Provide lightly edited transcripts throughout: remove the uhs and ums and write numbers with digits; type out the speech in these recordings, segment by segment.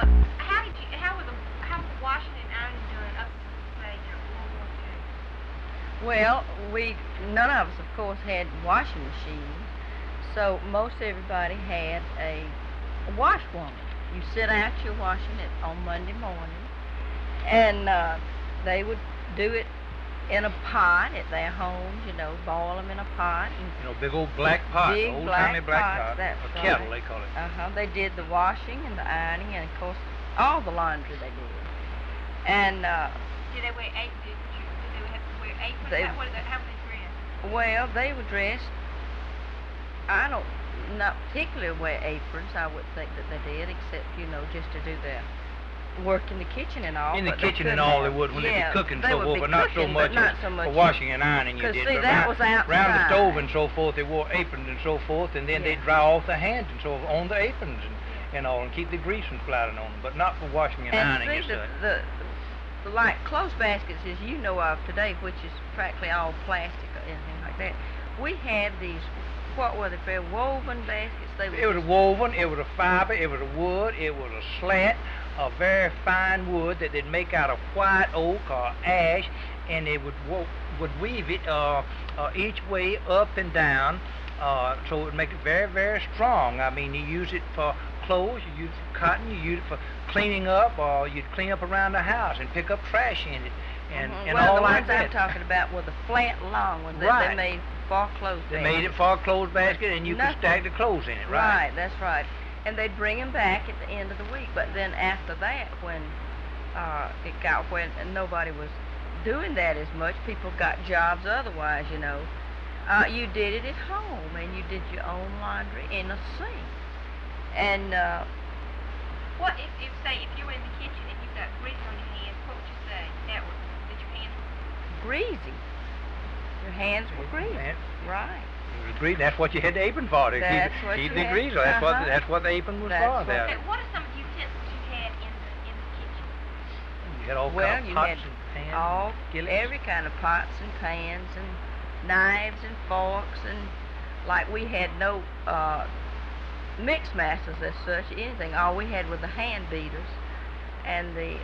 How was the washing and ironing done up to say World War II? Well, none of us, of course, had washing machines, so most everybody had a washwoman. You sit out your washing it on Monday morning, and they would do it in a pot at their homes, boil them in a pot. Big old black pot, Big old-timey black pot, that's a right. kettle they call it. They did the washing and the ironing, and of course, all the laundry they did. And Did they wear aprons? Did they have to wear aprons? How were they dressed? well, they were dressed. I don't not particularly wear aprons. I would think that they did, except just to do their work in the kitchen and all. In the kitchen and all, they would when they'd be cooking and so forth, but not so much for washing and ironing you did. See, that was outside. Around the stove and so forth, they wore aprons and so forth, and then they'd dry off their hands and so forth on the aprons and all, and keep the grease from splatting on them, but not for washing and ironing see, as such. the like clothes baskets as you know of today, which is practically all plastic or anything like that. We had these, what were they, woven baskets? It was a woven, it was a fiber, it was a wood, it was a slat, a very fine wood that they'd make out of white oak or ash, and they would weave it each way up and down, so it would make it very, very strong. I mean, you use it for clothes, you use it for cotton, you use it for cleaning up, or you'd clean up around the house and pick up trash in it, and well, all the like ones that. I'm talking about were the flat long ones Right. that they made for clothes They baskets. made it for a clothes basket, and you could stack the clothes in it, right? Right, that's right. And they'd bring them back at the end of the week. But then after that, when it got when nobody was doing that as much, people got jobs otherwise, you did it at home, and you did your own laundry in a sink. And What if you were in the kitchen and you got grease on your hands? What would you say? That your hands were greasy. Your hands were greasy. Right. It was grease. That's what you had the apron for, to keep the grease. That's what the apron was for. What are some utensils you had in the kitchen? You had all kinds of pots and pans. Every kind of pots and pans and knives and forks, and like we had no mix masters as such, anything. All we had were the hand beaters and the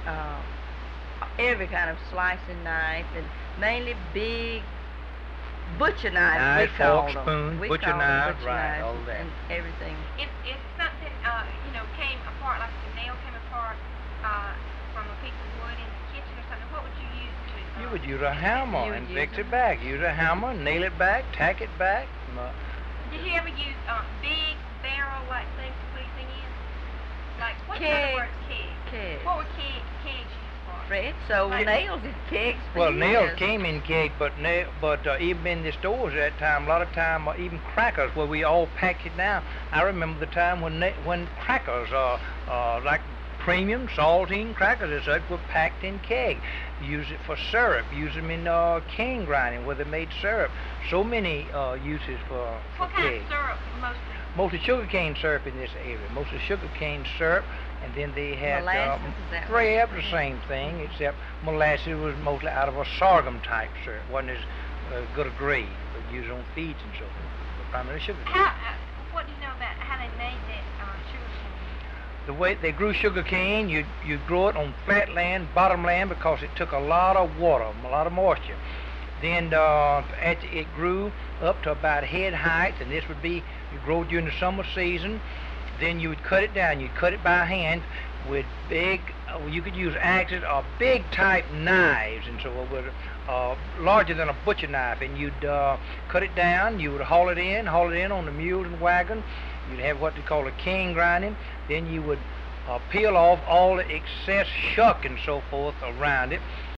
every kind of slicing knife, and mainly big butcher knives, we called them. Spoon, butcher knives, right, all that. And everything. If something, came apart, like the nail came apart from a piece of wood in the kitchen or something, what would you use to... You would use a hammer and fix it back. Use a hammer, nail it back, tack it back. Did you ever use big barrel-like things to put anything in? Like, what's the other word, kegs? What were kegs used for? Fred sold nails in kegs for Well, years. nails came in kegs, but even in the stores at that time, a lot of time, even crackers, where we all packed it down. I remember the time when crackers, like premium, saltine crackers and such, were packed in kegs. Use it for syrup. Use them in cane grinding, where they made syrup. So many uses for what kegs. What kind of syrup, mostly? Mostly sugarcane syrup in this area. Mostly sugarcane syrup, and then they had perhaps the same thing, except molasses was mostly out of a sorghum type syrup. Wasn't as good a grade, but used on feeds and so forth. But primarily sugarcane. What do you know about how they made that sugarcane? The way they grew sugarcane, you grow it on flat land, bottom land, because it took a lot of water, a lot of moisture. Then it grew up to about head height, and this would be, you grow during the summer season. Then you would cut it down. You'd cut it by hand with big, you could use axes or big type knives, and so it was larger than a butcher knife. And you'd cut it down. You would haul it in on the mules and wagon. You'd have what they call a cane grinding. Then you would peel off all the excess shuck and so forth around it.